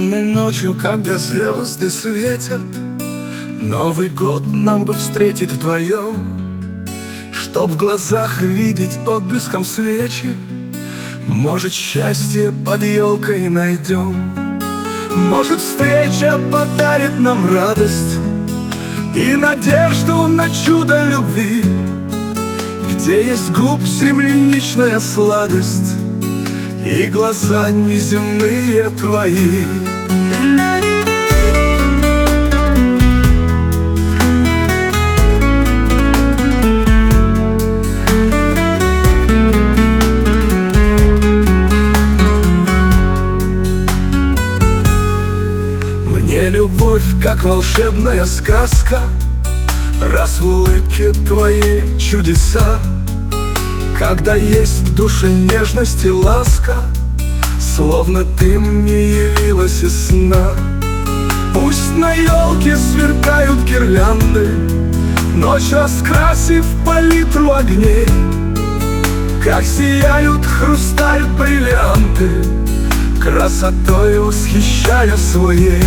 Темной ночью, когда звезды светят, Новый год нам бы встретить вдвоем, Чтоб в глазах видеть отблеском свечи. Может, счастье под елкой найдем, Может, встреча подарит нам радость и надежду на чудо любви, где есть губ земляничная сладость и глаза неземные твои. Мне любовь, как волшебная сказка, раз в улыбке твоей чудеса. Когда есть в душе нежность и ласка, словно ты мне явилась из сна. Пусть на елке сверкают гирлянды, ночь раскрасив палитру огней, как сияют хрусталь бриллианты, красотой восхищая своей.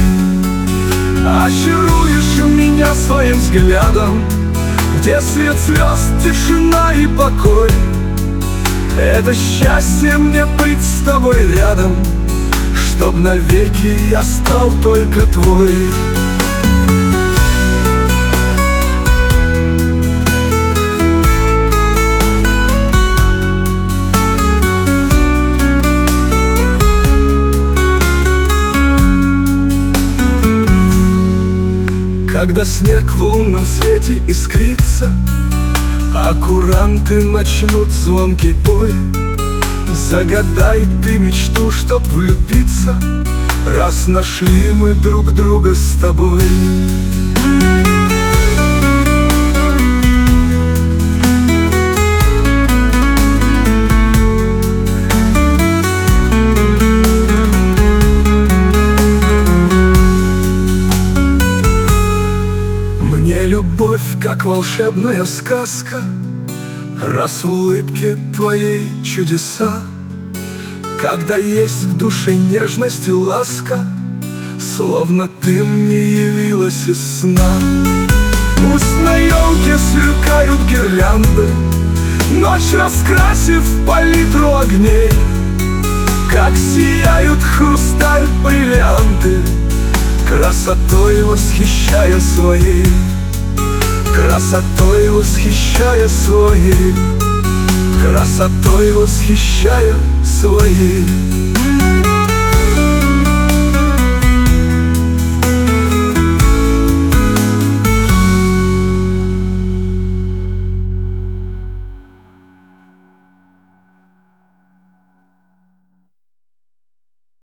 Очаруешь меня своим взглядом, где свет звезд, тишина и покой. Это счастье мне быть с тобой рядом, чтоб навеки я стал только твой. Когда снег в лунном свете искрится, а куранты начнут звонкий бой, загадай ты мечту, чтоб влюбиться, раз нашли мы друг друга с тобой. Любовь, как волшебная сказка, раз в улыбке твоей чудеса. Когда есть в душе нежность и ласка, словно ты мне явилась из сна. Пусть на елке сверкают гирлянды, ночь раскрасив палитру огней, как сияют хрусталь бриллианты, красотой восхищая своей. Красотой восхищая своей, красотой восхищая своей.